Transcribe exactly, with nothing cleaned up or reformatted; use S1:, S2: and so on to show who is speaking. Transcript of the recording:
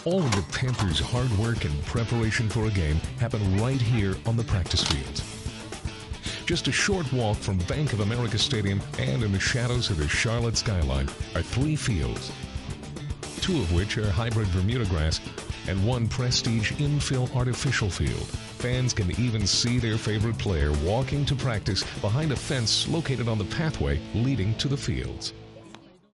S1: All of the Panthers' hard work and preparation for a game happen right here on the practice fields. Just a short walk from Bank of America Stadium and in the shadows of the Charlotte skyline are three fields, two of which are hybrid Bermuda grass and one prestige infill artificial field. Fans can even see their favorite player walking to practice behind a fence located on the pathway leading to the fields.